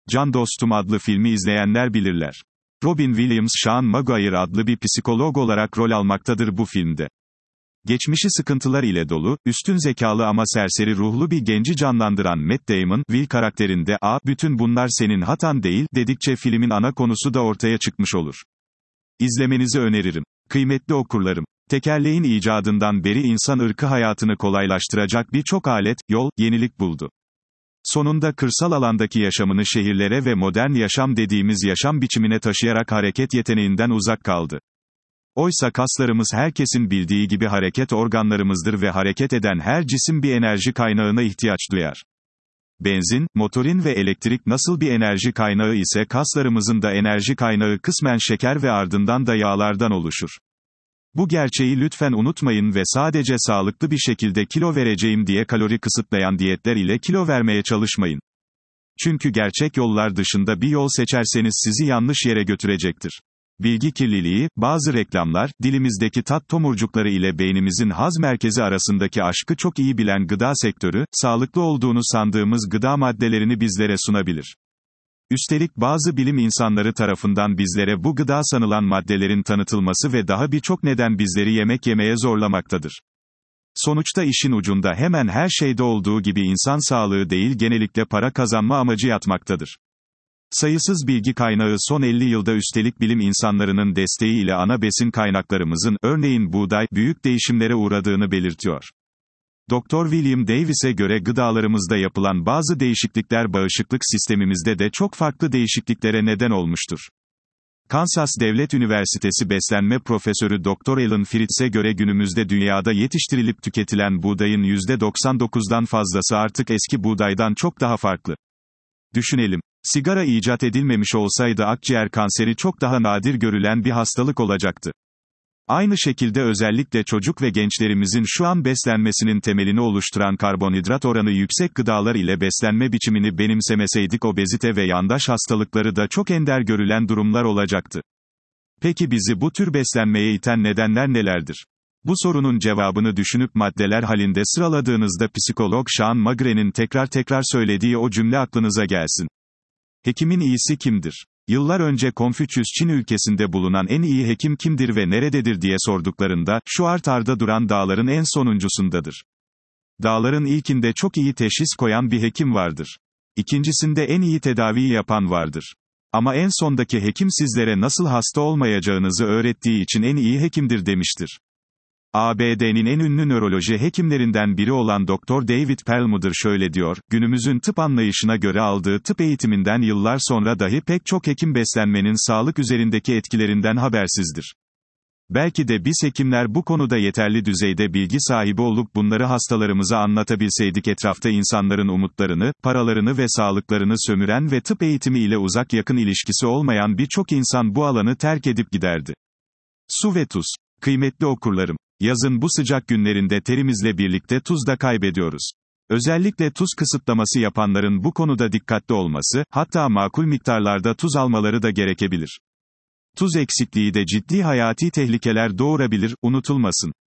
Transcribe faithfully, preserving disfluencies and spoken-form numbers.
Can Dostum adlı filmi izleyenler bilirler. Robin Williams Sean Maguire adlı bir psikolog olarak rol almaktadır bu filmde. Geçmişi sıkıntılar ile dolu, üstün zekalı ama serseri ruhlu bir genci canlandıran Matt Damon, Will karakterinde, "A, bütün bunlar senin hatan değil," dedikçe filmin ana konusu da ortaya çıkmış olur. İzlemenizi öneririm. Kıymetli okurlarım, tekerleğin icadından beri insan ırkı hayatını kolaylaştıracak birçok alet, yol, yenilik buldu. Sonunda kırsal alandaki yaşamını şehirlere ve modern yaşam dediğimiz yaşam biçimine taşıyarak hareket yeteneğinden uzak kaldı. Oysa kaslarımız herkesin bildiği gibi hareket organlarımızdır ve hareket eden her cisim bir enerji kaynağına ihtiyaç duyar. Benzin, motorin ve elektrik nasıl bir enerji kaynağı ise kaslarımızın da enerji kaynağı kısmen şeker ve ardından da yağlardan oluşur. Bu gerçeği lütfen unutmayın ve sadece sağlıklı bir şekilde kilo vereceğim diye kalori kısıtlayan diyetler ile kilo vermeye çalışmayın. Çünkü gerçek yollar dışında bir yol seçerseniz sizi yanlış yere götürecektir. Bilgi kirliliği, bazı reklamlar, dilimizdeki tat tomurcukları ile beynimizin haz merkezi arasındaki aşkı çok iyi bilen gıda sektörü, sağlıklı olduğunu sandığımız gıda maddelerini bizlere sunabilir. Üstelik bazı bilim insanları tarafından bizlere bu gıda sanılan maddelerin tanıtılması ve daha birçok neden bizleri yemek yemeye zorlamaktadır. Sonuçta işin ucunda hemen her şeyde olduğu gibi insan sağlığı değil genellikle para kazanma amacı yatmaktadır. Sayısız bilgi kaynağı son elli yılda üstelik bilim insanlarının desteğiyle ana besin kaynaklarımızın, örneğin buğday, büyük değişimlere uğradığını belirtiyor. Doktor William Davis'e göre gıdalarımızda yapılan bazı değişiklikler bağışıklık sistemimizde de çok farklı değişikliklere neden olmuştur. Kansas Devlet Üniversitesi Beslenme Profesörü Doktor Alan Fritz'e göre günümüzde dünyada yetiştirilip tüketilen buğdayın yüzde doksan dokuzdan fazlası artık eski buğdaydan çok daha farklı. Düşünelim. Sigara icat edilmemiş olsaydı akciğer kanseri çok daha nadir görülen bir hastalık olacaktı. Aynı şekilde özellikle çocuk ve gençlerimizin şu an beslenmesinin temelini oluşturan karbonhidrat oranı yüksek gıdalar ile beslenme biçimini benimsemeseydik obezite ve yandaş hastalıkları da çok ender görülen durumlar olacaktı. Peki bizi bu tür beslenmeye iten nedenler nelerdir? Bu sorunun cevabını düşünüp maddeler halinde sıraladığınızda psikolog Sean Magre'nin tekrar tekrar söylediği o cümle aklınıza gelsin. Hekimin iyisi kimdir? Yıllar önce Konfüçyüs Çin ülkesinde bulunan en iyi hekim kimdir ve nerededir diye sorduklarında, şu art arda duran dağların en sonuncusundadır. Dağların ilkinde çok iyi teşhis koyan bir hekim vardır. İkincisinde en iyi tedaviyi yapan vardır. Ama en sondaki hekim sizlere nasıl hasta olmayacağınızı öğrettiği için en iyi hekimdir demiştir. A B D'nin en ünlü nöroloji hekimlerinden biri olan Doktor David Perlmutter şöyle diyor, günümüzün tıp anlayışına göre aldığı tıp eğitiminden yıllar sonra dahi pek çok hekim beslenmenin sağlık üzerindeki etkilerinden habersizdir. Belki de biz hekimler bu konuda yeterli düzeyde bilgi sahibi olup bunları hastalarımıza anlatabilseydik etrafta insanların umutlarını, paralarını ve sağlıklarını sömüren ve tıp eğitimi ile uzak yakın ilişkisi olmayan birçok insan bu alanı terk edip giderdi. Su ve tuz. Kıymetli okurlarım. Yazın bu sıcak günlerinde terimizle birlikte tuz da kaybediyoruz. Özellikle tuz kısıtlaması yapanların bu konuda dikkatli olması, hatta makul miktarlarda tuz almaları da gerekebilir. Tuz eksikliği de ciddi hayati tehlikeler doğurabilir, unutulmasın.